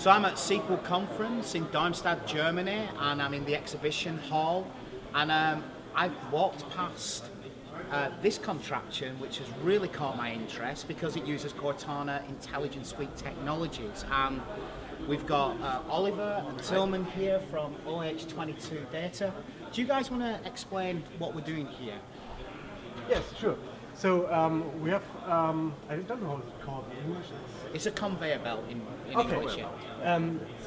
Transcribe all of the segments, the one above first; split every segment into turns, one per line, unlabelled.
So I'm at SQL Conference in Darmstadt, Germany, and I'm in the exhibition hall. And I've walked past this contraption, which has really caught my interest because it uses Cortana Intelligence Suite technologies. And we've got Oliver and Tillman here from OH22 Data. Do you guys want to explain what we're doing here?
Yes, sure. So we have, I don't know how it's called in English.
It's a conveyor belt in English. Yeah.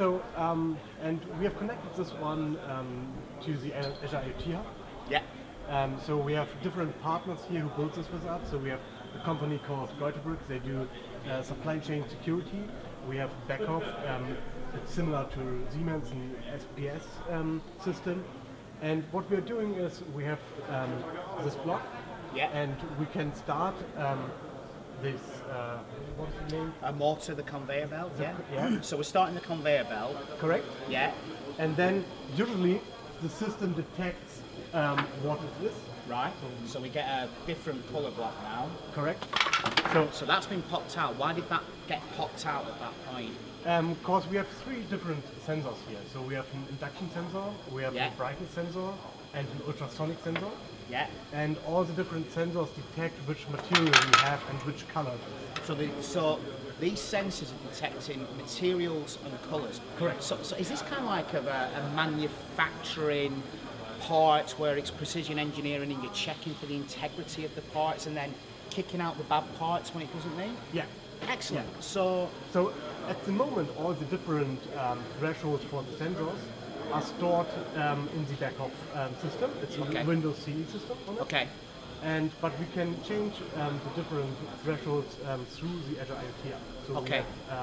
And we have connected this one to the Azure IoT Hub.
Yeah.
So we have different partners here who build this with us. So we have a company called Goitebrück. They do supply chain security. We have Beckhoff. It's similar to Siemens and SPS system. And what we're doing is we have this block.
Yeah.
And we can start this, what's the name?
A motor, the conveyor belt, yeah?
Yeah.
So we're starting the conveyor belt.
Correct.
Yeah.
And then usually the system detects what it is.
Right. So we get a different colour block now.
Correct.
So that's been popped out. Why did that get popped out at that point?
Because we have three different sensors here. So we have an induction sensor, we have a brightness sensor, and an ultrasonic sensor.
Yeah.
And all the different sensors detect which material we have and which color it is.
So these sensors are detecting materials and colours.
Correct.
So is this kind of like a manufacturing part where it's precision engineering and you're checking for the integrity of the parts and then kicking out the bad parts when it doesn't need?
Yeah.
Excellent.
Yeah.
So
at the moment, all the different thresholds for the sensors are stored in the Beckhoff system. It's a Windows CE system on it.
Okay.
But we can change the different thresholds through the Azure IoT app. So we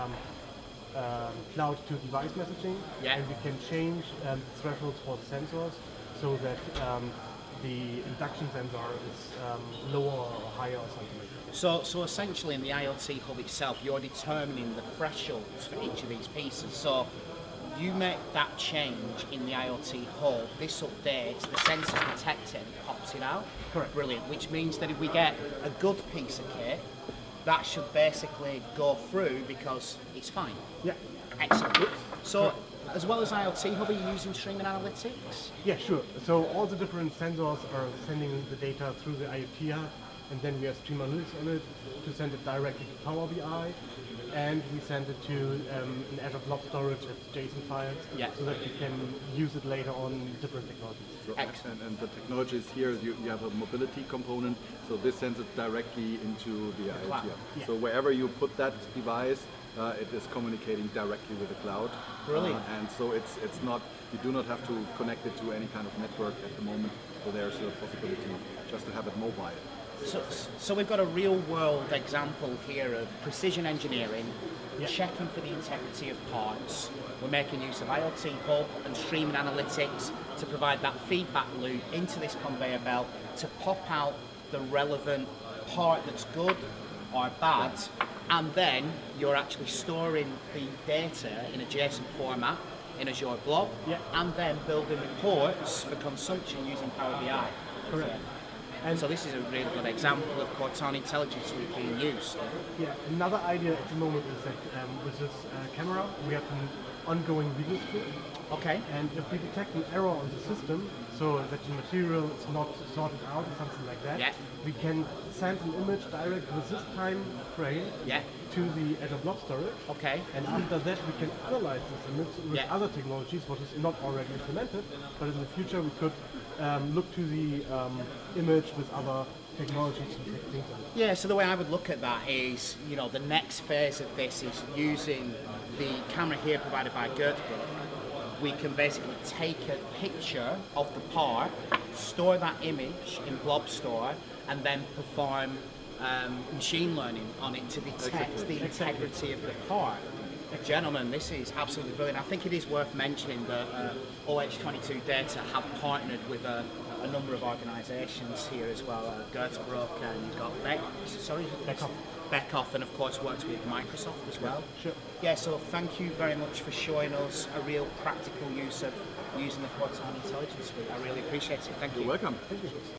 have cloud to device messaging, and we can change thresholds for the sensors so that the induction sensor is lower or higher or something like that.
So essentially in the IoT hub itself, you're determining the thresholds for each of these pieces. So you make that change in the IoT hub, this updates, the sensors detect it and it pops it out.
Correct.
Brilliant, which means that if we get a good piece of kit, that should basically go through because it's fine.
Yeah.
Excellent. So as well as IoT hub, are you using streaming analytics?
Yeah, sure. So all the different sensors are sending the data through the IoT hub, and then we have stream analytics on it to send it directly to Power BI. And we send it to an Azure Blob Storage as JSON files, so that we can use it later on different technologies.
So excellent. And the technologies here, you have a mobility component, so this sends it directly into the IoT.
Yeah.
So wherever you put that device, it is communicating directly with the cloud.
Brilliant.
And so it's not, you do not have to connect it to any kind of network at the moment, so there's a possibility just to have it mobile.
So we've got a real-world example here of precision engineering, checking for the integrity of parts. We're making use of IoT Hub and streaming analytics to provide that feedback loop into this conveyor belt to pop out the relevant part that's good or bad, and then you're actually storing the data in a JSON format in Azure Blob, and then building reports for consumption using Power BI.
Correct.
And so this is a really good example of Cortana Intelligence Suite being used.
Yeah, another idea at the moment is that with this camera, we have an ongoing video stream.
Okay.
And if we detect an error on the system, so that the material is not sorted out or something like that, we can send an image direct with this time frame to the Azure Blob Storage.
Okay.
And after that, we can analyze this image with other technologies, what is not already implemented, but in the future we could look to the image with other technologies to take things on.
Yeah, so the way I would look at that is, you know, the next phase of this is using the camera here provided by Goitebrück. We can basically take a picture of the part, store that image in Blob Store, and then perform machine learning on it to detect the integrity of the part. Gentlemen, this is absolutely brilliant. I think it is worth mentioning that OH22 Data have partnered with a number of organisations here as well. Goitebrück, and you've got Beckhoff, and of course worked with Microsoft as well.
Sure.
Yeah, so thank you very much for showing us a real practical use of using the Cortana Intelligence Suite. I really appreciate it. Thank you.
You're welcome.
Thank you.